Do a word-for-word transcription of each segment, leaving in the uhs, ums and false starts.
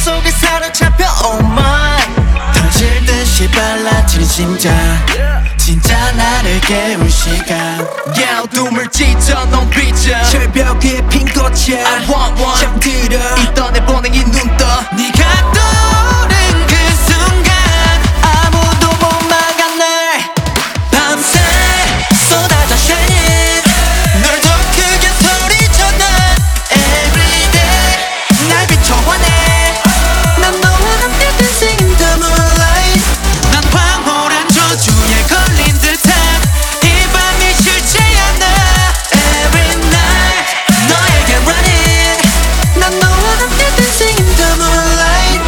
속에 사로잡혀 oh my 터질 듯이 빨라진 심장 진짜 나를 깨운 시간 Yeah 어둠을 찢어 넌 빚어 절벽 위에 핀 꽃이야 I want one 잠들어 있던 내 보낸 이 눈떠 네가 떠오른 그 순간 아무도 못 막아 날 밤새 쏟아져 shining 널 더 크게 소리쳐 난 Everyday 날 비춰와내 난 너와 함께 dancing in the moonlight 난 황홀한 저주에 걸린 듯한 이 밤이 싫지 않아 Every night 너에게 running 난 너와 함께 dancing in the moonlight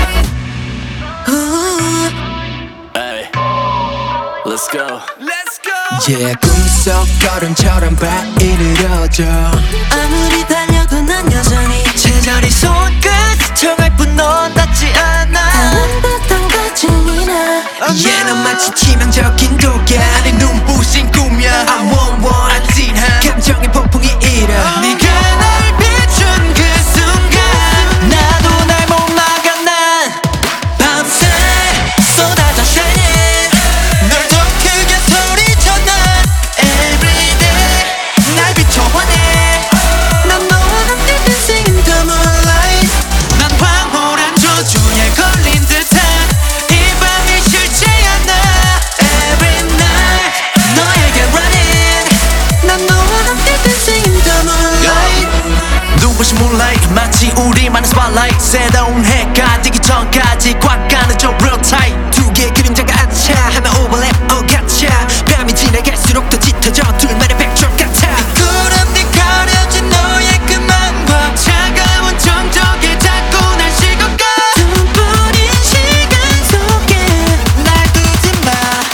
Ooh. Hey, let's go. Let's go Yeah 꿈속 걸음처럼 발이 느려져 아무리 달려도 난 여전히 제자리 손끝 정할 뿐 넌 닿지 않아 다른 듯한 거친이 나 Yeah 넌 마치 치명적인 독야 내 눈부신 꿈이야 I want one 아찔한 감정의 폭풍이 일어 네가 날 비춘 그 순간 나도 날 못 막아 난 밤새 쏟아져 shining 널 더 크게 소리쳐 난 Everyday 날 비춰와내 난 너와 함께 dancing in the moonlight 난 황홀한 저주에 걸린 듯한 이 밤이 싫지 않아 Every night 너에게 running 난 너와 함께 dancing in the moonlight 눈부신 moonlight 마치 우리만의 spotlight 새로운 해가 뜨기 전까지 꽉 가는 저 real tight 두 개의 그림자가 안차 하나 overlap 어 같아 밤이 지나갈수록 더 짙어져 둘만의 backdrop 같아 네 구름 네 가려진 너의 그 맘과 차가운 정적에 자꾸 날 식어가 숨뿐인 시간 속에 날 두지 마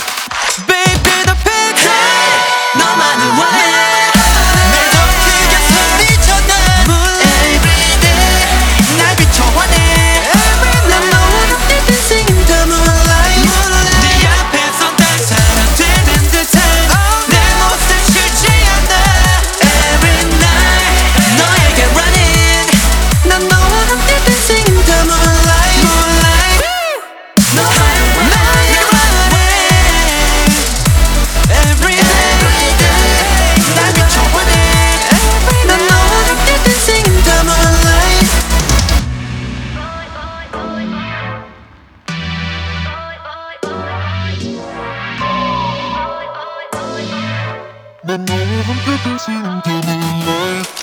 Baby 더 perfect 너만을 원해 날 더 크게 소리쳐 난 Everyday 날 비춰와내 난 너와 함께 dancing in the moonlight 네 앞에서 날 사람 되는 듯한 내 모습 싫지 않아 Every night 너에게 running 난 너와 함께 dancing in the moonlight Moonlight 너만을 나에게 running Every day 날 비춰와내 난 너와 함께 dancing in the moonlight 난 너와 함께 dancing in the moonlight